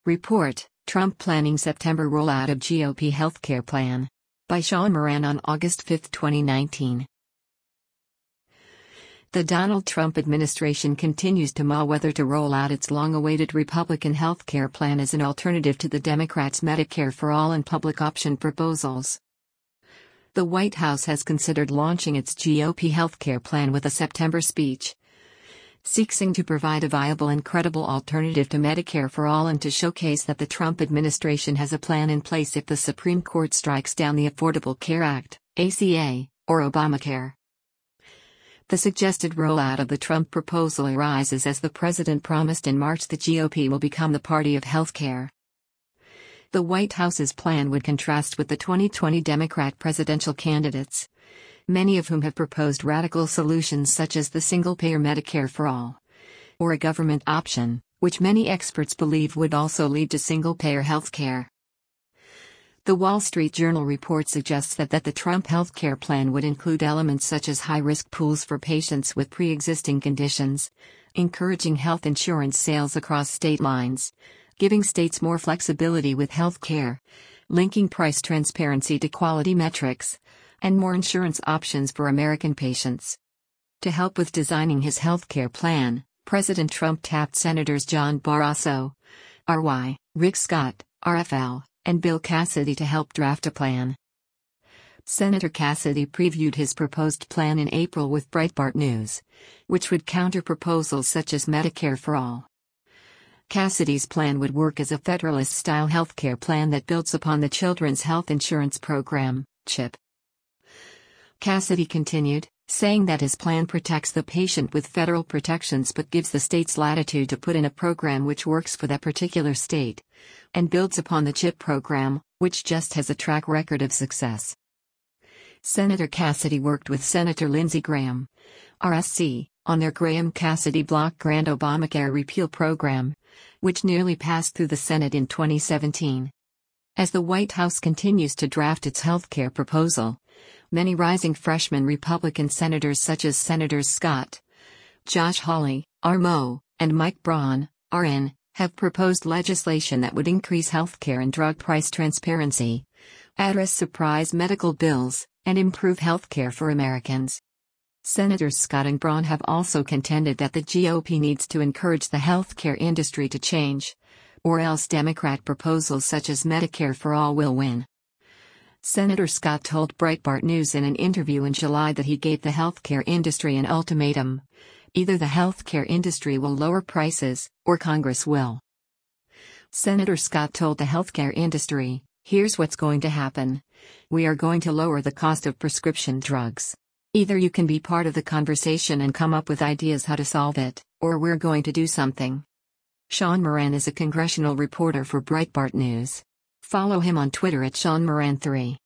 Report, Trump planning September rollout of GOP healthcare plan. By Sean Moran on August 5, 2019. The Donald Trump administration continues to mull whether to roll out its long-awaited Republican healthcare plan as an alternative to the Democrats' Medicare for All and public option proposals. The White House has considered launching its GOP healthcare plan with a September speech, seeking to provide a viable and credible alternative to Medicare for All and to showcase that the Trump administration has a plan in place if the Supreme Court strikes down the Affordable Care Act, ACA, or Obamacare. The suggested rollout of the Trump proposal arises as the president promised in March the GOP will become the party of healthcare. The White House's plan would contrast with the 2020 Democrat presidential candidates, many of whom have proposed radical solutions such as the single-payer Medicare for All, or a government option, which many experts believe would also lead to single-payer health care. The Wall Street Journal report suggests that the Trump healthcare plan would include elements such as high-risk pools for patients with pre-existing conditions, encouraging health insurance sales across state lines, giving states more flexibility with health care, linking price transparency to quality metrics, and more insurance options for American patients. To help with designing his healthcare plan, President Trump tapped Senators John Barrasso, RY, Rick Scott, RFL, and Bill Cassidy to help draft a plan. Senator Cassidy previewed his proposed plan in April with Breitbart News, which would counter proposals such as Medicare for All. Cassidy's plan would work as a Federalist-style healthcare plan that builds upon the Children's Health Insurance Program, CHIP. Cassidy continued, saying that his plan protects the patient with federal protections but gives the states latitude to put in a program which works for that particular state, and builds upon the CHIP program, which just has a track record of success. Senator Cassidy worked with Senator Lindsey Graham, RSC, on their Graham-Cassidy block grant Obamacare repeal program, which nearly passed through the Senate in 2017. As the White House continues to draft its healthcare proposal, many rising freshman Republican senators such as Senators Scott, Josh Hawley, R. Moe, and Mike Braun, RN, have proposed legislation that would increase healthcare and drug price transparency, address surprise medical bills, and improve healthcare for Americans. Senators Scott and Braun have also contended that the GOP needs to encourage the healthcare industry to change, or else Democrat proposals such as Medicare for All will win. Senator Scott told Breitbart News in an interview in July that he gave the healthcare industry an ultimatum: either the healthcare industry will lower prices, or Congress will. Senator Scott told the healthcare industry, "Here's what's going to happen. We are going to lower the cost of prescription drugs. Either you can be part of the conversation and come up with ideas how to solve it, or we're going to do something." Sean Moran is a congressional reporter for Breitbart News. Follow him on Twitter at SeanMoran3.